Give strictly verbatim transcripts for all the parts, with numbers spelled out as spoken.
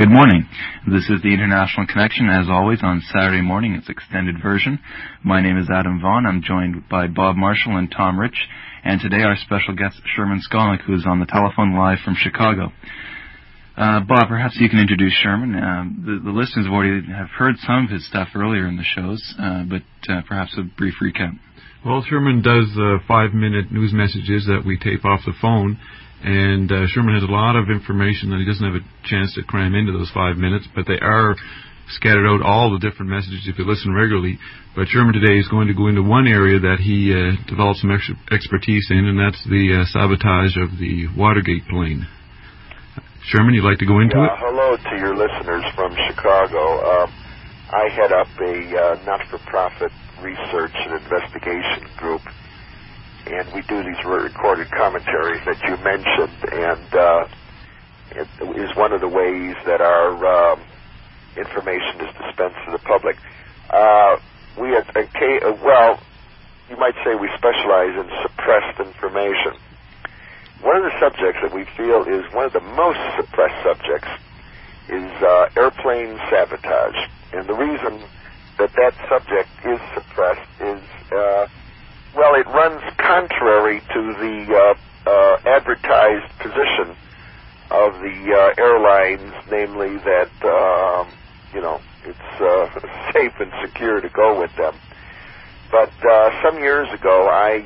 Good morning. This is the International Connection, as always, on Saturday morning. It's extended version. My name is Adam Vaughn. I'm joined by Bob Marshall and Tom Rich. And today our special guest, Sherman Skolnick, who is on the telephone live from Chicago. Uh, Bob, perhaps you can introduce Sherman. Uh, the, the listeners have already have heard some of his stuff earlier in the shows, uh, but uh, perhaps a brief recap. Well, Sherman does uh, five-minute news messages that we tape off the phone. And uh, Sherman has a lot of information that he doesn't have a chance to cram into those five minutes, but they are scattered out all the different messages if you listen regularly. But Sherman today is going to go into one area that he uh, developed some ex- expertise in, and that's the uh, sabotage of the Watergate plane. Sherman, you'd like to go into yeah, it? Hello to your listeners from Chicago. Uh, I head up a uh, not-for-profit research and investigation group, and we do these recorded commentaries that you mentioned, and uh, it is one of the ways that our um, information is dispensed to the public. Uh, we, okay, uh, well, you might say we specialize in suppressed information. One of the subjects that we feel is one of the most suppressed subjects is uh, airplane sabotage, and the reason that that subject is suppressed is uh, well, it runs contrary to the uh, uh, advertised position of the uh, airlines, namely that, um, you know, it's uh, safe and secure to go with them. But uh, some years ago, I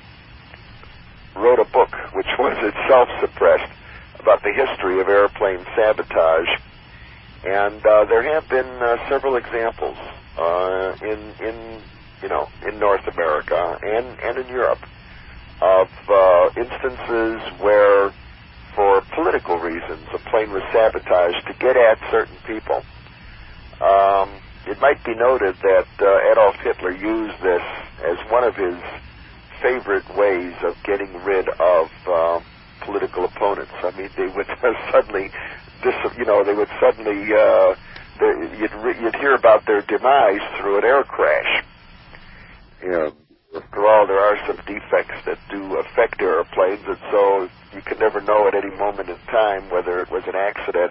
uh, wrote a book, which was itself suppressed, about the history of airplane sabotage. And uh, there have been uh, several examples uh, in in you know, in North America and, and in Europe, of uh, instances where, for political reasons, a plane was sabotaged to get at certain people. Um, it might be noted that uh, Adolf Hitler used this as one of his favorite ways of getting rid of uh, political opponents. I mean, they would suddenly, dis- you know, they would suddenly, uh, they, you'd, re- you'd hear about their demise through an air crash. You know, after all, there are some defects that do affect airplanes, and so you can never know at any moment in time whether it was an accident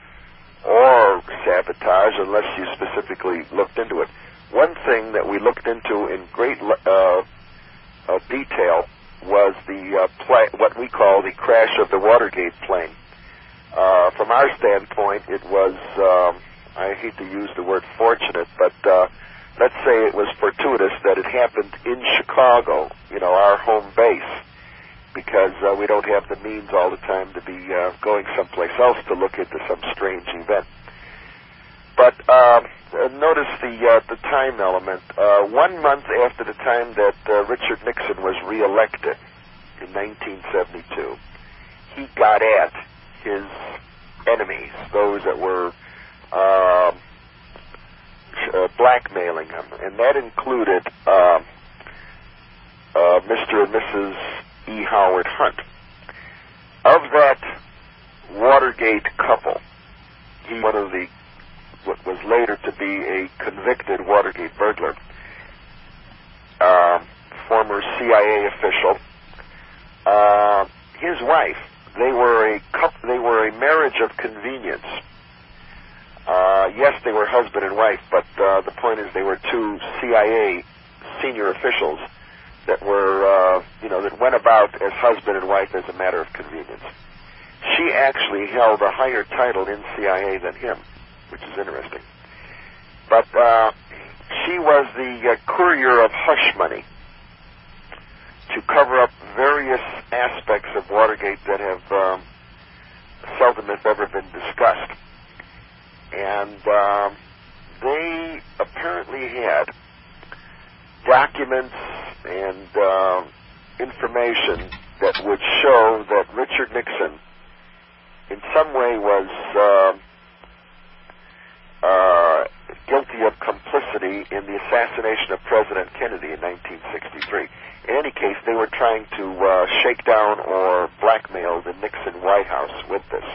or sabotage unless you specifically looked into it. One thing that we looked into in great uh, uh, detail was the uh, pla- what we call the crash of the Watergate plane. Uh, from our standpoint, it was, um, I hate to use the word fortunate, but uh, let's say it was fortuitous that it happened in Chicago, you know, our home base, because uh, we don't have the means all the time to be uh, going someplace else to look into some strange event. But uh, notice the uh, the time element. Uh, one month after the time that uh, Richard Nixon was reelected in nineteen seventy-two, he got at his enemies, those that were Uh, Uh, blackmailing him, and that included uh, uh, Mister and Missus E. Howard Hunt. Of that Watergate couple, he one of the what was later to be a convicted Watergate burglar, uh, former C I A official. Uh, his wife, they were a couple, they were a marriage of convenience. Uh, yes, they were husband and wife, but uh, the point is they were two C I A senior officials that were, uh, you know, that went about as husband and wife as a matter of convenience. She actually held a higher title in C I A than him, which is interesting. But uh, she was the uh, courier of hush money to cover up various aspects of Watergate that have um, seldom, if ever, been discussed. And um, they apparently had documents and uh, information that would show that Richard Nixon in some way was uh, uh, guilty of complicity in the assassination of President Kennedy in nineteen sixty-three. In any case, they were trying to uh, shake down or blackmail the Nixon White House with this.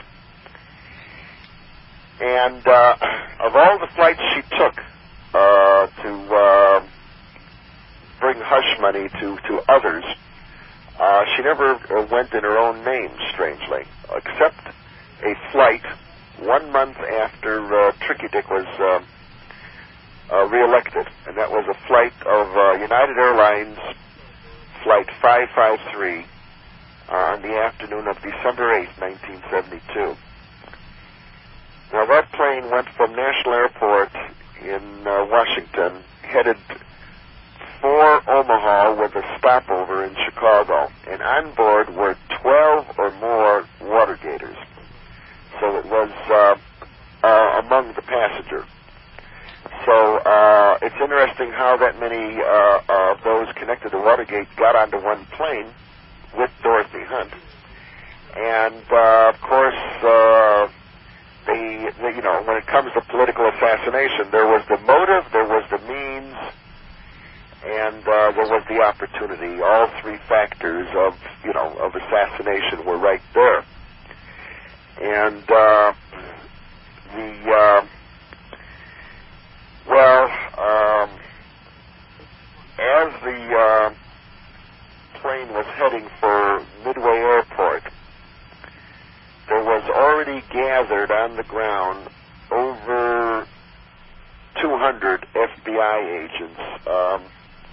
And uh, of all the flights she took uh, to uh, bring hush money to, to others, uh, she never uh, went in her own name, strangely, except a flight one month after uh, Tricky Dick was uh, uh, reelected, and that was a flight of uh, United Airlines Flight five five three uh, on the afternoon of December eighth, nineteen seventy-two. Now, that plane went from National Airport in uh, Washington, headed for Omaha with a stopover in Chicago, and on board were twelve or more Watergators. So it was uh, uh, among the passengers. So uh, it's interesting how that many uh, of those connected to Watergate got onto one plane with Dorothy Hunt. And, uh, of course, uh, they, they, you know, when it comes to political assassination, there was the motive, there was the means, and uh, there was the opportunity. All three factors of, you know, of assassination were right there. And uh, the, uh, well, um, as the uh, plane was heading for Midway Airport, there was already gathered on the ground over two hundred F B I agents. Um,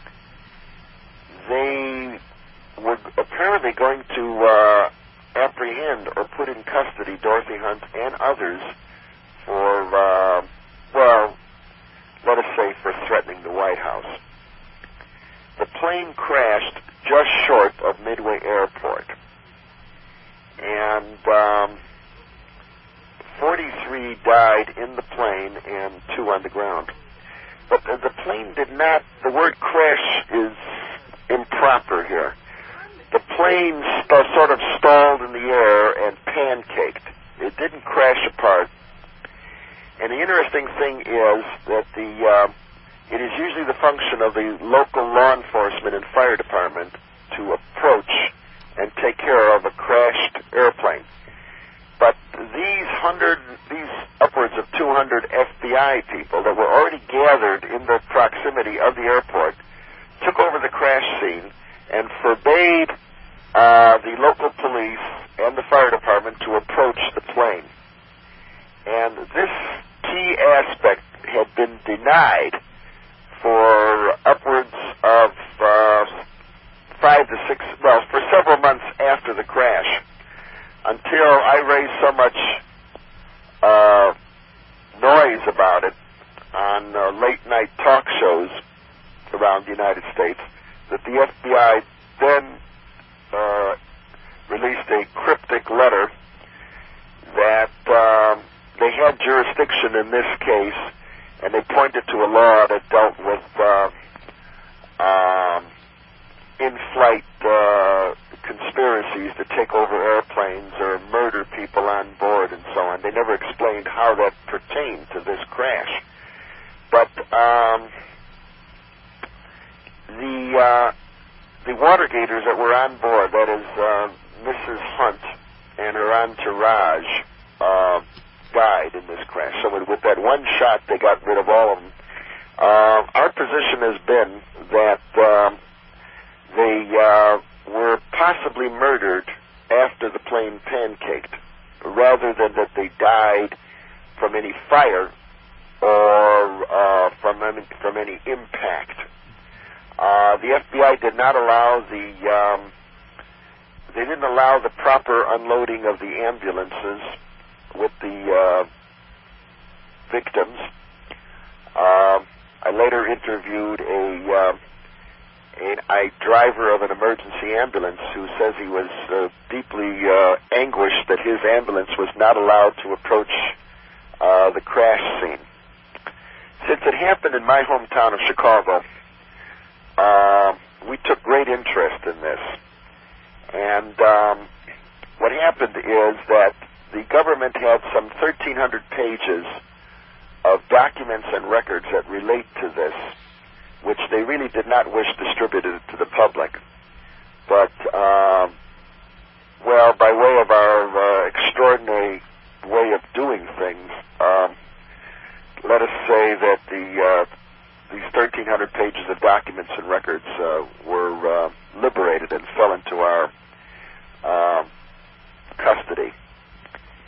they were apparently going to uh, apprehend or put in custody Dorothy Hunt and others for, uh, well, let us say for threatening the White House. The plane crashed just short of Midway Airport. And um, forty-three died in the plane and two on the ground. But the, the plane did not, the word crash is improper here. The plane st- sort of stalled in the air and pancaked. It didn't crash apart. And the interesting thing is that the uh, it is usually the function of the local law enforcement and fire department to approach and take care of a crashed airplane. But these hundred, these upwards of two hundred F B I people that were already gathered in the proximity of the airport took over the crash scene and forbade uh, the local police and the fire department to approach the plane. And this key aspect had been denied for upwards of uh, five to six, well, for several months after the crash, until I raised so much uh, noise about it on uh, late-night talk shows around the United States that the F B I then uh, released a cryptic letter that um, they had jurisdiction in this case, and they pointed to a law that dealt with uh, um, in-flight uh, conspiracies to take over airplanes or murder people on board and so on. They never explained how that pertained to this crash. But um, the uh, the Watergators that were on board, that is uh, Missus Hunt and her entourage, uh, died in this crash. So with, with that one shot, they got rid of all of them. Uh, our position has been that um, they uh, were possibly murdered after the plane pancaked, rather than that they died from any fire or uh, from any, from any impact. Uh, the F B I did not allow the um, they didn't allow the proper unloading of the ambulances with the uh, victims. Uh, I later interviewed a, uh, a, a driver of an emergency ambulance who says he was uh, deeply uh, anguished that his ambulance was not allowed to approach uh, the crash scene. Since it happened in my hometown of Chicago, uh, we took great interest in this. And um, what happened is that the government had some thirteen hundred pages of documents and records that relate to this, which they really did not wish distributed to the public. But, uh, well, by way of our uh, extraordinary way of doing things, um, let us say that the uh, these thirteen hundred pages of documents and records uh, were uh, liberated and fell into our uh, custody.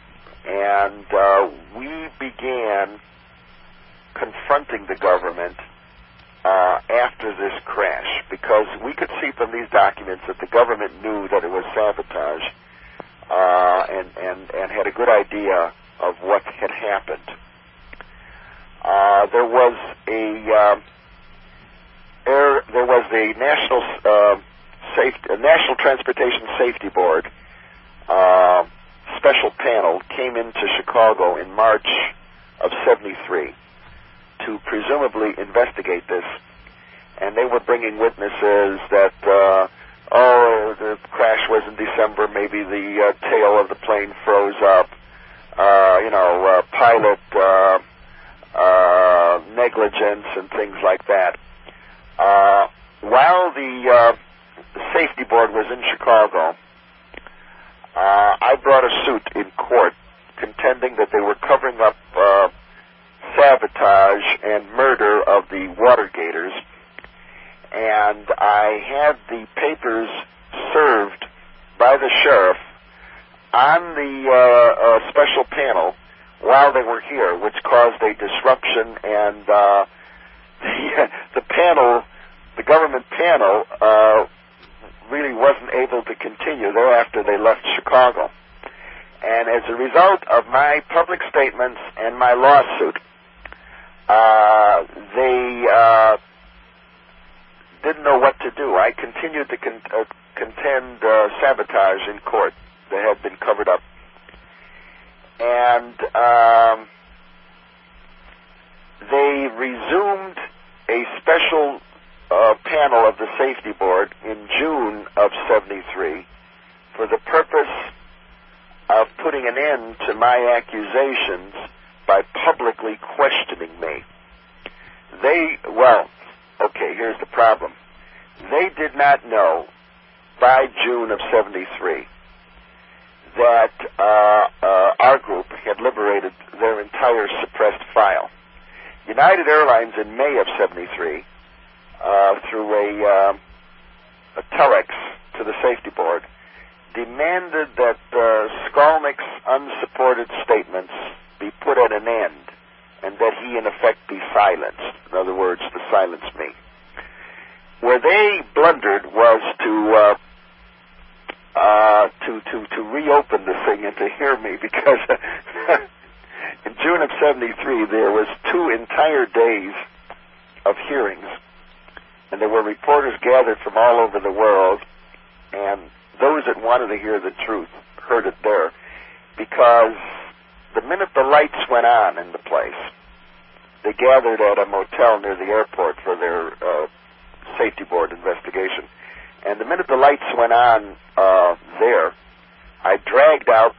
And uh, we began confronting the government uh, after this crash, because we could see from these documents that the government knew that it was sabotage uh, and, and, and had a good idea of what had happened. Uh, there was a uh, air, there was a national uh, safety, a National Transportation Safety Board uh, special panel came into Chicago in March of seventy-three to presumably investigate this, and they were bringing witnesses that uh, oh, the crash was in December, maybe the uh, tail of the plane froze up, uh, you know, uh, pilot. Uh, Uh, negligence and things like that. Uh, while the uh, safety board was in Chicago, uh, I brought a suit in court contending that they were covering up uh, sabotage and murder of the Watergators, and I had the papers served by the sheriff on the uh, uh, special panel while they were here, which caused a disruption, and uh, the, the panel, the government panel, uh, really wasn't able to continue thereafter they left Chicago. And as a result of my public statements and my lawsuit, uh, they uh, didn't know what to do. I continued to con- uh, contend uh, sabotage in court that had been covered up. And um, they resumed a special uh, panel of the safety board in June of seventy-three for the purpose of putting an end to my accusations by publicly questioning me. They, well, okay, here's the problem. They did not know by June of seventy-three that uh, uh, our group had liberated their entire suppressed file. United Airlines in May of seventy-three, uh, through a, uh, a telex to the safety board, demanded that uh, Skolnick's unsupported statements be put at an end and that he, in effect, be silenced. In other words, to silence me. Where they blundered was to... Uh, Uh, to, to, to reopen the thing and to hear me, because in June of seventy-three there was two entire days of hearings, and there were reporters gathered from all over the world, and those that wanted to hear the truth heard it there, because the minute the lights went on in the place, they gathered at a motel near the airport for their uh, safety board investigation. And the minute the lights went on uh, there, I dragged out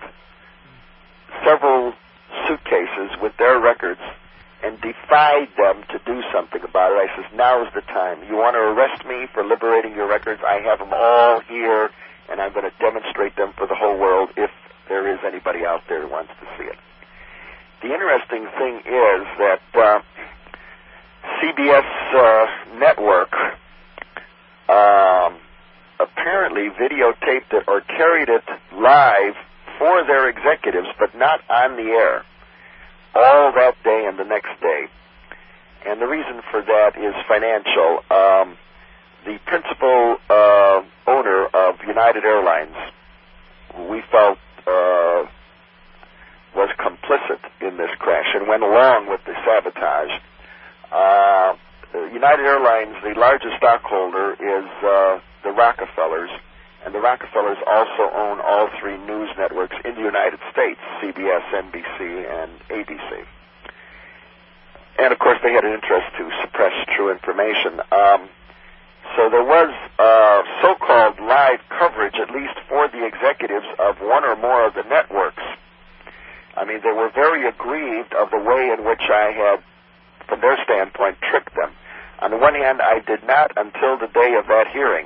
several suitcases with their records and defied them to do something about it. I says, now is the time. You want to arrest me for liberating your records? I have them all here, and I'm going to demonstrate them for the whole world if there is anybody out there who wants to see it. The interesting thing is that uh, C B S uh, network um, apparently videotaped it or carried it live for their executives, but not on the air, all that day and the next day. And the reason for that is financial. Um, the principal uh, owner of United Airlines, who we felt uh, was complicit in this crash and went along with the sabotage, uh, United Airlines, the largest stockholder, is uh, the Rockefellers, and the Rockefellers also own all three news networks in the United States, C B S, N B C, and A B C. And, of course, they had an interest to suppress true information. Um, so there was uh, so-called live coverage, at least for the executives of one or more of the networks. I mean, they were very aggrieved of the way in which I had, from their standpoint, tricked them. On the one hand, I did not, until the day of that hearing,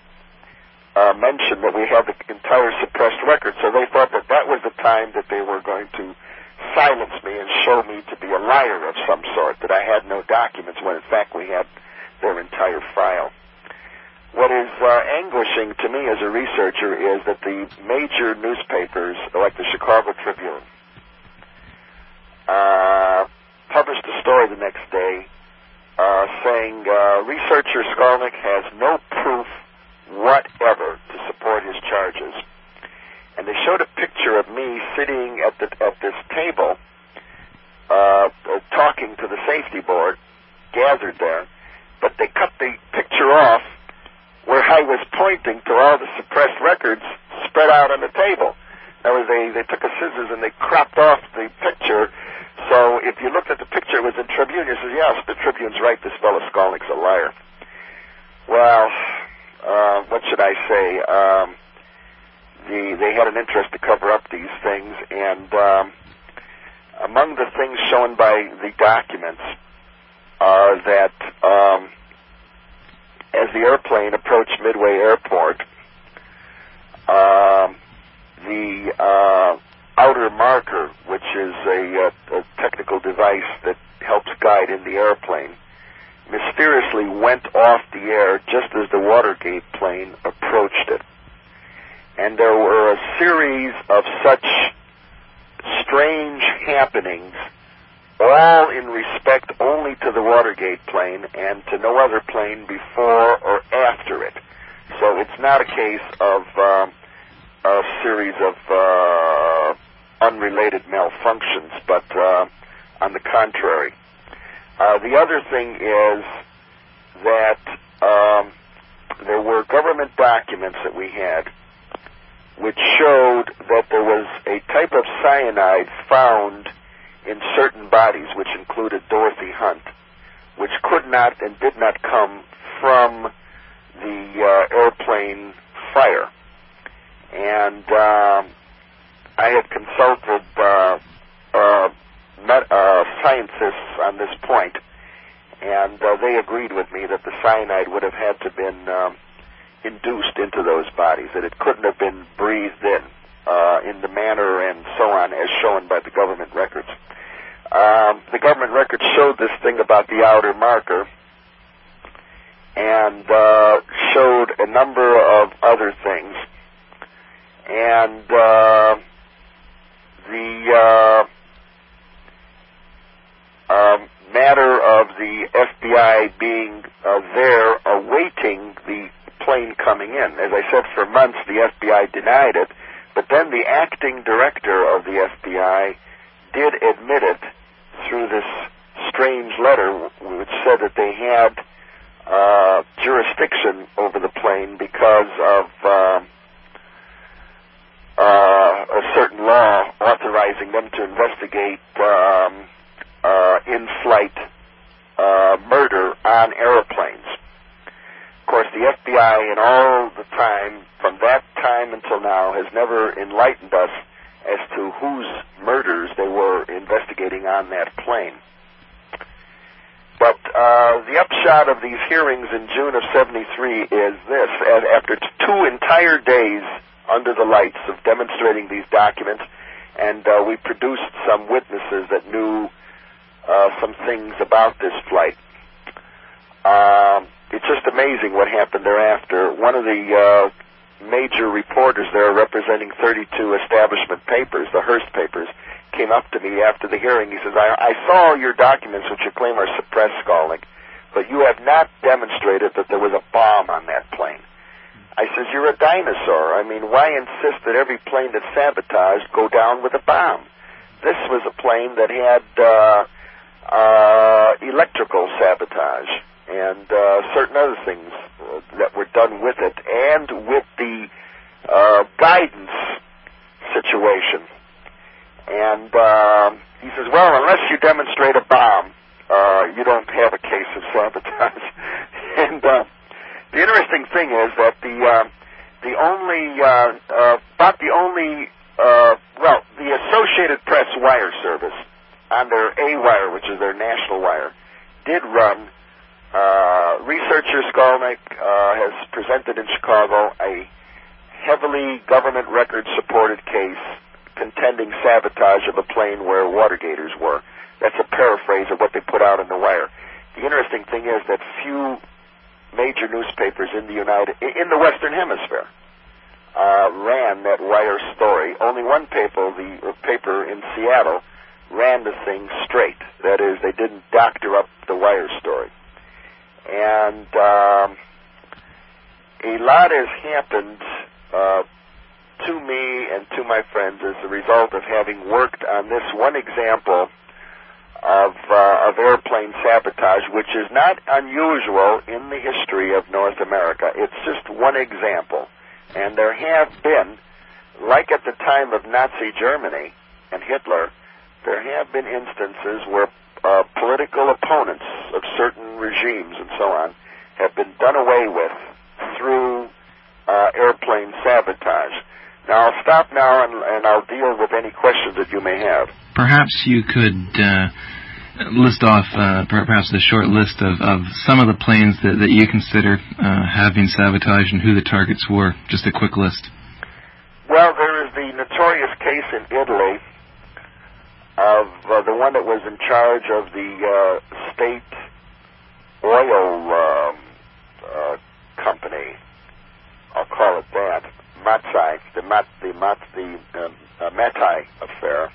uh, mention that we had the entire suppressed record, so they thought that that was the time that they were going to silence me and show me to be a liar of some sort, that I had no documents, when in fact we had their entire file. What is uh, anguishing to me as a researcher is that the major newspapers, like the Chicago Tribune, uh, published a story the next day uh, saying uh, researcher Skolnick has no proof whatever to support his charges. And they showed a picture of me sitting at the at this table uh, talking to the safety board gathered there, but they cut the picture off where I was pointing to all the suppressed records spread out on the table. That was they, they took a scissors and they cropped off the picture. So if you looked at the picture, it was in Tribune. You said, yes, the Tribune's right, this fellow Skolnick's a liar. Well, uh, what should I say? Um, the, they had an interest to cover up these things, and um, among the things shown by the documents are that um, as the airplane approached Midway Airport, um, the uh, outer marker, which is a, a, a technical device that helps guide in the airplane, mysteriously went off the air just as the Watergate plane approached it. And there were a series of such strange happenings, all in respect only to the Watergate plane and to no other plane before or after it. So it's not a case of um, a series of uh, unrelated malfunctions, but uh, on the contrary. Uh, the other thing is that um, there were government documents that we had which showed that there was a type of cyanide found in certain bodies, which included Dorothy Hunt, which could not and did not come from the uh, airplane fire. And um, I had consulted uh, uh, met, uh, scientists on this point, and uh, they agreed with me that the cyanide would have had to have been um, induced into those bodies, that it couldn't have been breathed in uh, in the manner and so on as shown by the government records. Um, the government records showed this thing about the outer marker and uh, showed a number of other things. And uh, the uh, uh, matter of the F B I being uh, there awaiting the plane coming in. As I said, for months the F B I denied it, but then the acting director of the F B I did admit it through this strange letter which said that they had uh, jurisdiction over the plane because of uh, uh, a certain law authorizing them to investigate um, uh, in-flight uh, murder on airplanes. Of course, the F B I in all the time, from that time until now, has never enlightened us as to whose murders they were investigating on that plane. But uh, the upshot of these hearings in June of seventy-three is this. After two entire days under the lights of demonstrating these documents, and uh, we produced some witnesses that knew uh, some things about this flight, um, it's just amazing what happened thereafter. One of the uh, major reporters there representing thirty-two establishment papers, the Hearst papers, came up to me after the hearing. He says, I, I saw your documents which you claim are suppressed, Skolnick, but you have not demonstrated that there was a bomb on that plane. I says, you're a dinosaur. I mean, why insist that every plane that's sabotaged go down with a bomb? This was a plane that had uh, uh, electrical sabotage and uh, certain other things uh, that were done with it, and with the uh, guidance situation. And uh, he says, well, unless you demonstrate a bomb, uh, you don't have a case of sabotage. and uh, the interesting thing is that the uh, the only uh, uh, about the only uh, well, the Associated Press wire service on their A wire, which is their national wire, did run. Uh, researcher Skolnick uh, has presented in Chicago a heavily government record supported case contending sabotage of a plane where Watergators were. That's a paraphrase of what they put out in the wire. The interesting thing is that few major newspapers in the United in the Western Hemisphere uh, ran that wire story. Only one paper, the uh, paper in Seattle, ran the thing straight. That is, they didn't doctor up the wire story. And um, a lot has happened uh, to me and to my friends as a result of having worked on this one example of, uh, of airplane sabotage, which is not unusual in the history of North America. It's just one example. And there have been, like at the time of Nazi Germany and Hitler, there have been instances where uh, political opponents of certain regimes and so on have been done away with through uh, airplane sabotage. Now, I'll stop now and, and I'll deal with any questions that you may have. Perhaps you could uh, list off uh, perhaps a short list of, of some of the planes that, that you consider uh, having sabotaged and who the targets were. Just a quick list. Well, there is the notorious case in Italy of uh, the one that was in charge of the uh, state oil um, uh, company. I'll call it that. Mazzei, the Mat, the Mat, the um, uh, Mattei affair,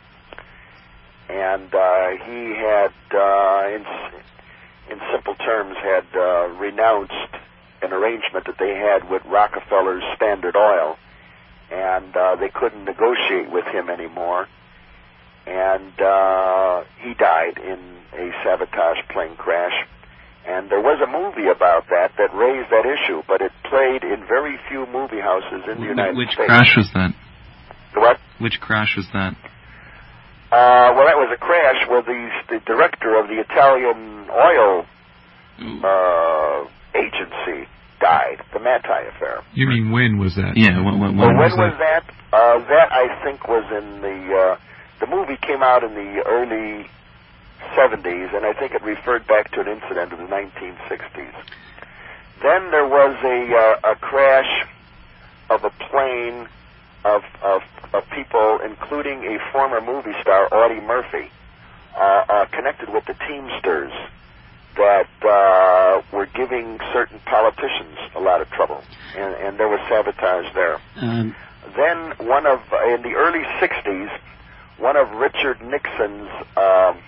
and uh, he had, uh, in in simple terms, had uh, renounced an arrangement that they had with Rockefeller's Standard Oil, and uh, they couldn't negotiate with him anymore, and uh, he died in a sabotage plane crash. And there was a movie about that that raised that issue, but it played in very few movie houses in the United Which States. Which crash was that? What? Which crash was that? Uh, well, that was a crash where the, the director of the Italian oil uh, agency died, the Mattei affair. You mean when was that? Yeah, when, when, well, when, when was, was that? that? Uh, that, I think, was in the... Uh, the movie came out in the early seventies, and I think it referred back to an incident in the nineteen sixties. Then there was a uh, a crash of a plane of, of of people, including a former movie star, Audie Murphy, uh, uh, connected with the Teamsters, that uh, were giving certain politicians a lot of trouble, and, and there was sabotage there. Um. Then one of in the early sixties, one of Richard Nixon's um,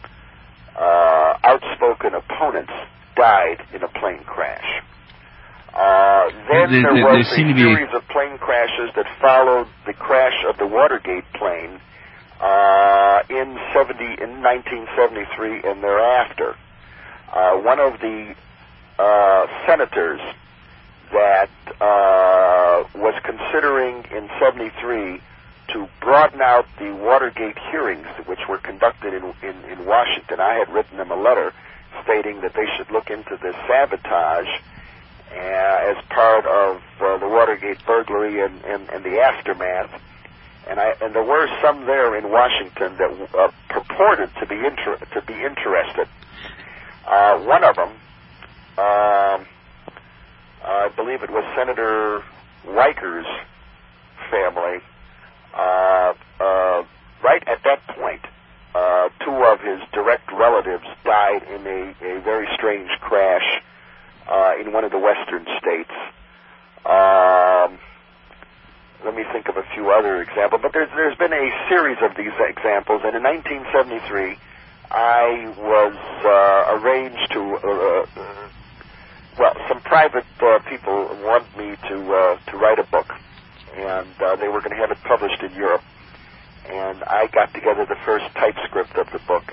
Uh, outspoken opponents died in a plane crash. Uh, then there, there, there was there a series of plane crashes that followed the crash of the Watergate plane uh, in seventy in nineteen seventy-three and thereafter. Uh, one of the uh, senators that uh, was considering in seventy-three to broaden out the Watergate hearings, which were conducted in, in, in Washington. I had written them a letter stating that they should look into this sabotage uh, as part of uh, the Watergate burglary and, and, and the aftermath. And, I, and there were some there in Washington that uh, purported to be inter- to be interested. Uh, one of them, um, I believe it was Senator Riker's family. Uh, uh, right at that point, uh, two of his direct relatives died in a, a very strange crash uh, in one of the western states. Um, let me think of a few other examples, but there's, there's been a series of these examples, and in nineteen seventy-three, I was uh, arranged to, uh, uh, well, some private uh, people wanted me to, uh, to write a book. And uh, they were going to have it published in Europe. And I got together the first typescript of the book.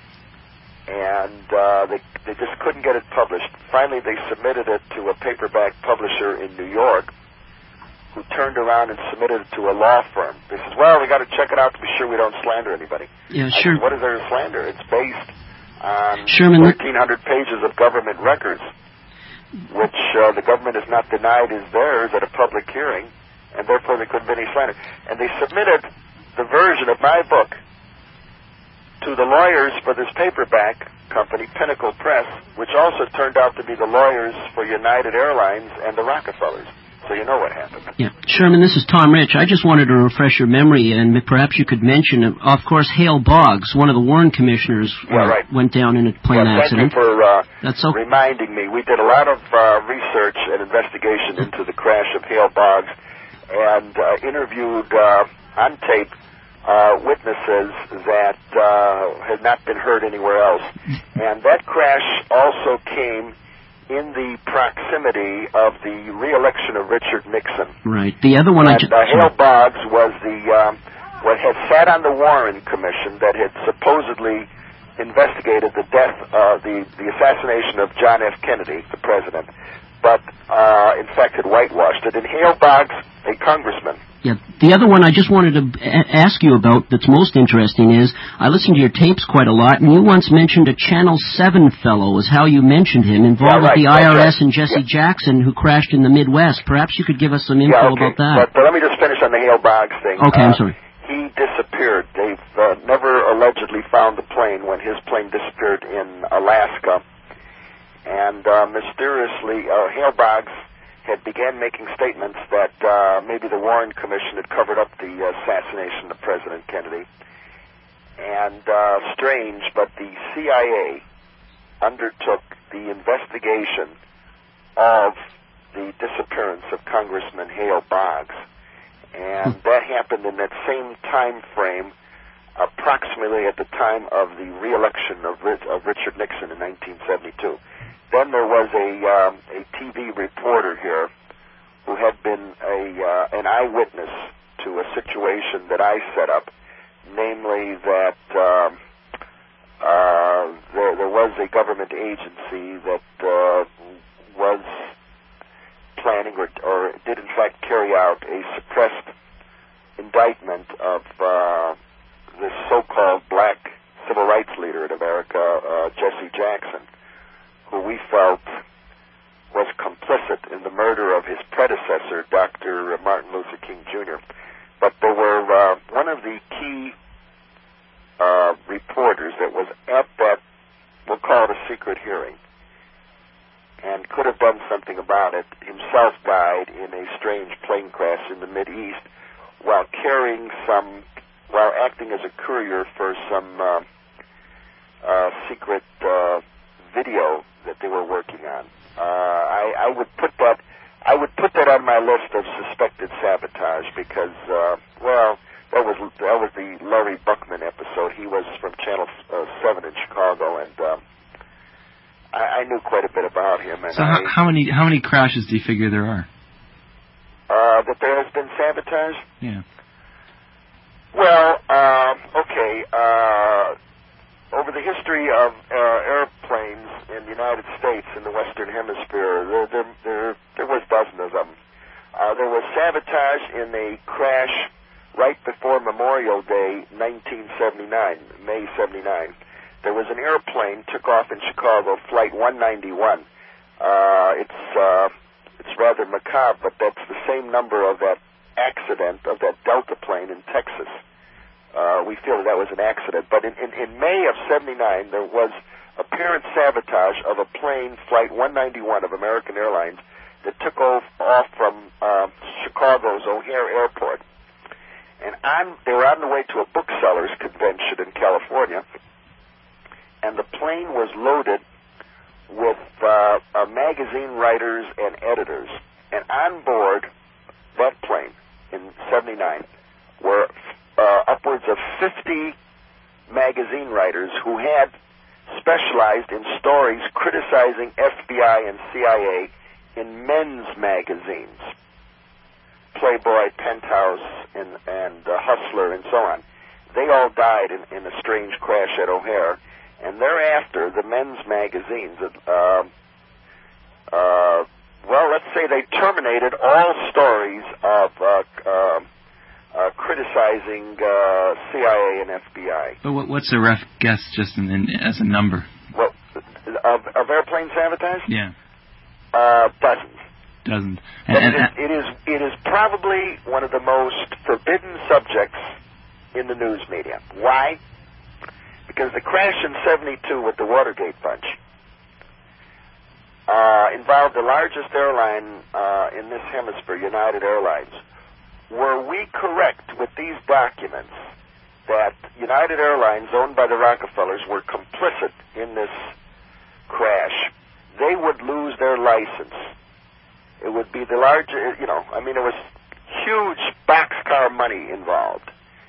And uh, they, they just couldn't get it published. Finally, they submitted it to a paperback publisher in New York, who turned around and submitted it to a law firm. They said, well, we got to check it out to be sure we don't slander anybody. Yeah, I sure. said, what is there to slander? It's based on Sherman, thirteen hundred pages of government records, which uh, the government has not denied is theirs at a public hearing. And therefore there couldn't be any slander. And they submitted the version of my book to the lawyers for this paperback company, Pinnacle Press, which also turned out to be the lawyers for United Airlines and the Rockefellers. So you know what happened. Yeah. Sherman, this is Tom Rich. I just wanted to refresh your memory, and perhaps you could mention, of course, Hale Boggs, one of the Warren commissioners, uh, yeah, right. went down in a plane well, accident. Thank you for uh, That's okay. reminding me. We did a lot of uh, research and investigation into the crash of Hale Boggs, and uh, interviewed uh, on tape uh, witnesses that uh, had not been heard anywhere else. And that crash also came in the proximity of the re-election of Richard Nixon. Right. The other one and, I just... Uh, Hale Boggs was the, um, what had sat on the Warren Commission that had supposedly investigated the death, uh, the, the assassination of John F. Kennedy, the president, but uh, in fact had whitewashed it. And Hale Boggs, a congressman. Yeah. The other one I just wanted to a- ask you about that's most interesting is, I listened to your tapes quite a lot, and you once mentioned a Channel seven fellow, is how you mentioned him, involved yeah, right, with the I R S right. and Jesse yeah. Jackson, who crashed in the Midwest. Perhaps you could give us some info yeah, okay. about that. But, but let me just finish on the Hale Boggs thing. Okay, uh, I'm sorry. He disappeared. They've uh, never allegedly found the plane when his plane disappeared in Alaska. And uh, mysteriously, uh, Hale Boggs had began making statements that uh, maybe the Warren Commission had covered up the assassination of President Kennedy. And uh, strange, but the C I A undertook the investigation of the disappearance of Congressman Hale Boggs. And that happened in that same time frame, approximately at the time of the re-election of, Rich, of Richard Nixon in nineteen seventy-two. Then there was a um, a T V reporter here who had been a uh, an eyewitness to a situation that I set up, namely that um, uh, there, there was a government agency that uh, was planning or, or did in fact carry out a suppressed indictment of uh, this so-called black civil rights leader in America, uh, Jesse Jackson, who we felt was complicit in the murder of his predecessor, Doctor Martin Luther King Junior But there were uh, one of the key uh, reporters that was at that, we'll call it a secret hearing, and could have done something about it, himself died in a strange plane crash in the Mideast while carrying some, while acting as a courier for some uh, uh, secret uh, video that they were working on. Uh, I, I would put that, I would put that on my list of suspected sabotage because, uh, well, that was that was the Larry Buckman episode. He was from Channel uh, seven in Chicago, and um, I, I knew quite a bit about him. And so, I, how, how many how many crashes do you figure there are? Uh, that there has been sabotage? Yeah. Well, um, okay. Uh, over the history of uh, airplanes in the United States in the Western Hemisphere, there there there, there was dozens of them. Uh, there was sabotage in a crash right before Memorial Day, nineteen seventy-nine, May seventy-nine. There was an airplane took off in Chicago, Flight one ninety-one. Uh, it's uh, it's rather macabre, but that's the same number of that accident of that Delta plane in Texas. Uh, we feel that, that was an accident. But in, in, in May of seventy-nine, there was apparent sabotage of a plane, Flight one ninety-one of American Airlines, that took off, off from uh, Chicago's O'Hare Airport. And on, they were on the way to a booksellers convention in California, and the plane was loaded with uh, uh, magazine writers and editors. And on board that plane in seventy-nine were uh, upwards of fifty magazine writers who had specialized in stories criticizing F B I and C I A in men's magazines, Playboy, Penthouse, and, and uh, Hustler, and so on. They all died in, in a strange crash at O'Hare. And thereafter, the men's magazines, uh, uh, well, let's say they terminated all stories of uh, uh, uh, criticizing uh, C I A and F B I. But what, what's a rough guess, just in, in, as a number? Well, of, of airplane sabotage? Yeah. Uh, dozens. Dozens. And, and, and, it, is, it is it is probably one of the most forbidden subjects in the news media. Why? Because the crash in seventy-two with the Watergate bunch uh, involved the largest airline uh, in this hemisphere, United Airlines. Were we correct with these documents that United Airlines, owned by the Rockefellers, were complicit in this crash, they would lose their license. It would be the largest, you know, I mean, there was huge boxcar money involved.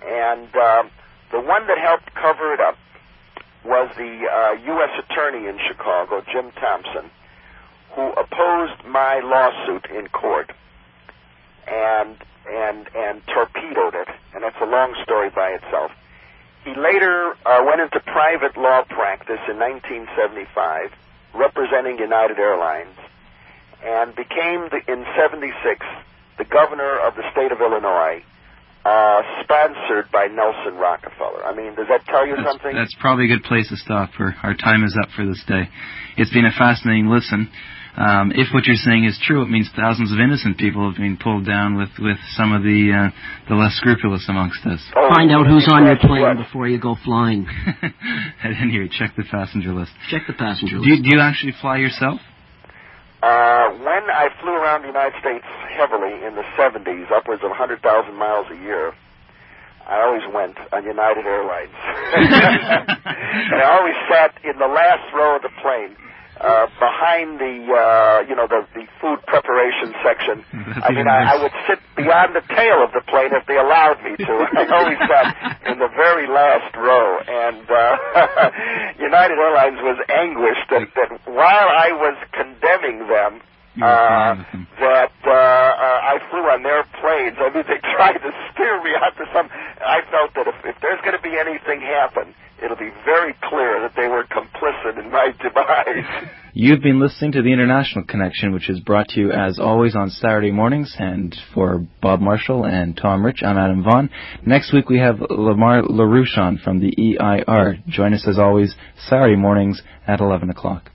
And uh, the one that helped cover it up was the uh, U S attorney in Chicago, Jim Thompson, who opposed my lawsuit in court and and and torpedoed it. And that's a long story by itself. He later uh, went into private law practice in nineteen seventy-five, representing United Airlines, and became, the, in seventy-six, the governor of the state of Illinois, uh, sponsored by Nelson Rockefeller. I mean, does that tell you that's, something? That's probably a good place to stop, for our time is up for this day. It's been a fascinating listen. Um, if what you're saying is true, it means thousands of innocent people have been pulled down with, with some of the uh, the less scrupulous amongst us. Oh, Find out who's on your plane before you go flying. At any rate, check the passenger list. Check the passenger do you, list. Do you actually fly yourself? Uh, when I flew around the United States heavily in the seventies, upwards of one hundred thousand miles a year, I always went on United Airlines. And I always sat in the last row of the plane. Uh, behind the, uh, you know, the, the food preparation section. That's I mean, I, I would sit beyond the tail of the plane if they allowed me to. I always sat in the very last row. And uh, United Airlines was anguished that, that while I was condemning them, uh, that uh, uh, I flew on their planes. I mean, they tried to steer me out to some... I felt that if, if there's going to be anything happen, it'll be very clear that they were complicit in my demise. You've been listening to The International Connection, which is brought to you, as always, on Saturday mornings. And for Bob Marshall and Tom Rich, I'm Adam Vaughn. Next week we have Lamar LaRouche on from the E I R. Join us, as always, Saturday mornings at eleven o'clock.